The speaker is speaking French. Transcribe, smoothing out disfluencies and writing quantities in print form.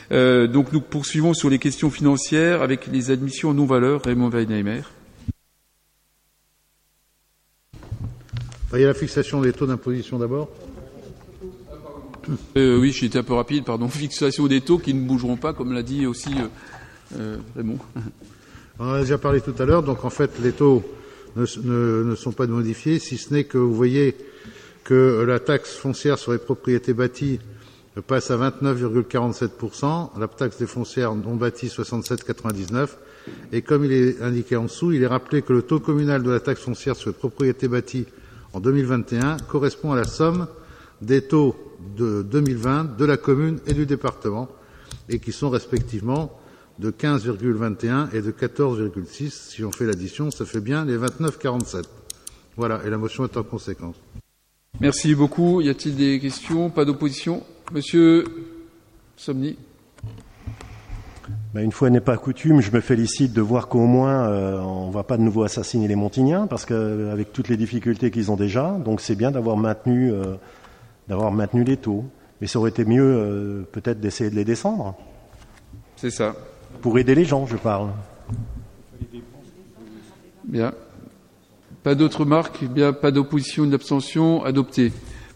Donc nous poursuivons sur les questions financières avec les admissions en non-valeur. Raymond Weinheimer. Il y a la fixation des taux d'imposition d'abord. Oui, j'ai été un peu rapide, pardon. Fixation des taux qui ne bougeront pas, comme l'a dit aussi Raymond. On en a déjà parlé tout à l'heure, donc en fait les taux ne sont pas modifiés, si ce n'est que vous voyez que la taxe foncière sur les propriétés bâties passe à 29,47%, la taxe des foncières non bâties 67,99%, et comme il est indiqué en dessous, il est rappelé que le taux communal de la taxe foncière sur les propriétés bâties en 2021 correspond à la somme des taux de 2020 de la commune et du département, et qui sont respectivement de 15,21 et de 14,6. Si on fait l'addition, ça fait bien les 29,47. Voilà, et la motion est en conséquence. Merci beaucoup. Y a-t-il des questions? Pas d'opposition? Monsieur Somny. Une fois n'est pas coutume, je me félicite de voir qu'au moins on ne va pas de nouveau assassiner les Montignens, parce qu'avec toutes les difficultés qu'ils ont déjà, donc c'est bien d'avoir maintenu les taux. Mais ça aurait été mieux peut-être d'essayer de les descendre. C'est ça. Pour aider les gens, je parle. Bien. Pas d'autres remarques? Bien, pas d'opposition, d'abstention. Adopté.